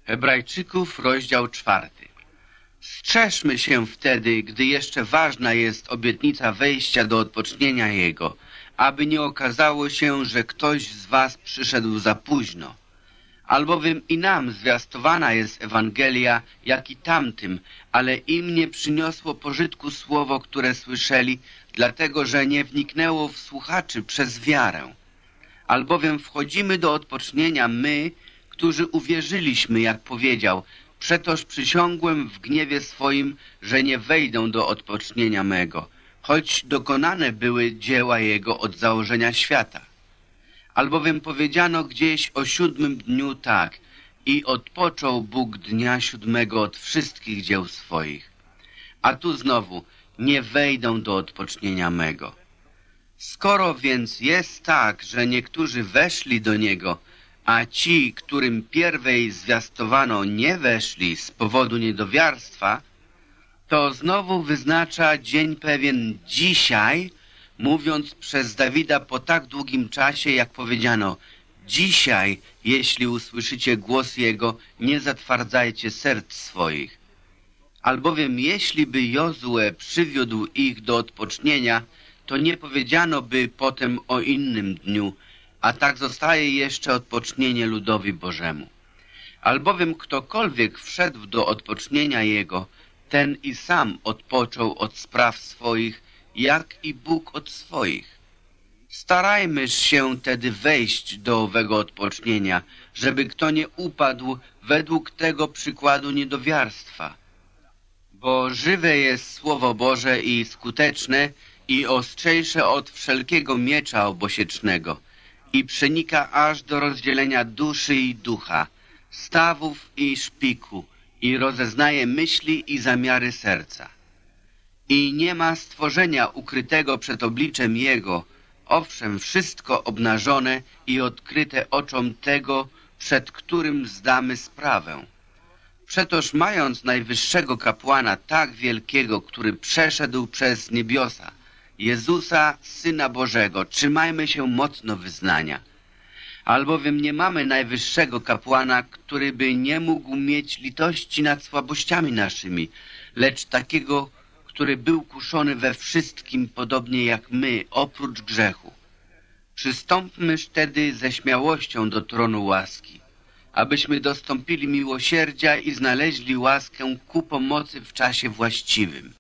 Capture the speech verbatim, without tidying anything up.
Hebrajczyków, rozdział czwarty. Strzeżmy się wtedy, gdy jeszcze ważna jest obietnica wejścia do odpocznienia Jego, aby nie okazało się, że ktoś z was przyszedł za późno. Albowiem i nam zwiastowana jest Ewangelia, jak i tamtym, ale im nie przyniosło pożytku słowo, które słyszeli, dlatego że nie wniknęło w słuchaczy przez wiarę. Albowiem wchodzimy do odpocznienia my, którzy uwierzyliśmy, jak powiedział, przetoż przysiągłem w gniewie swoim, że nie wejdę do odpocznienia mego, choć dokonane były dzieła Jego od założenia świata. Albowiem powiedziano gdzieś o siódmym dniu tak, i odpoczął Bóg dnia siódmego od wszystkich dzieł swoich. A tu znowu, nie wejdę do odpocznienia mego. Skoro więc jest tak, że niektórzy weszli do Niego, a ci, którym pierwej zwiastowano, nie weszli z powodu niedowiarstwa, to znowu wyznacza dzień pewien dzisiaj, mówiąc przez Dawida po tak długim czasie, jak powiedziano, dzisiaj, jeśli usłyszycie głos Jego, nie zatwardzajcie serc swoich. Albowiem jeśli by Jozue przywiódł ich do odpocznienia, to nie powiedziano by potem o innym dniu, a tak zostaje jeszcze odpocznienie ludowi Bożemu. Albowiem ktokolwiek wszedł do odpocznienia Jego, ten i sam odpoczął od spraw swoich, jak i Bóg od swoich. Starajmy się tedy wejść do owego odpocznienia, żeby kto nie upadł według tego przykładu niedowiarstwa. Bo żywe jest Słowo Boże i skuteczne, i ostrzejsze od wszelkiego miecza obosiecznego, i przenika aż do rozdzielenia duszy i ducha, stawów i szpiku, i rozeznaje myśli i zamiary serca. I nie ma stworzenia ukrytego przed obliczem Jego, owszem, wszystko obnażone i odkryte oczom tego, przed którym zdamy sprawę. Przetoż mając najwyższego kapłana tak wielkiego, który przeszedł przez niebiosa, Jezusa, Syna Bożego, trzymajmy się mocno wyznania. Albowiem nie mamy najwyższego kapłana, który by nie mógł mieć litości nad słabościami naszymi, lecz takiego, który był kuszony we wszystkim, podobnie jak my, oprócz grzechu. Przystąpmyż tedy ze śmiałością do tronu łaski, abyśmy dostąpili miłosierdzia i znaleźli łaskę ku pomocy w czasie właściwym.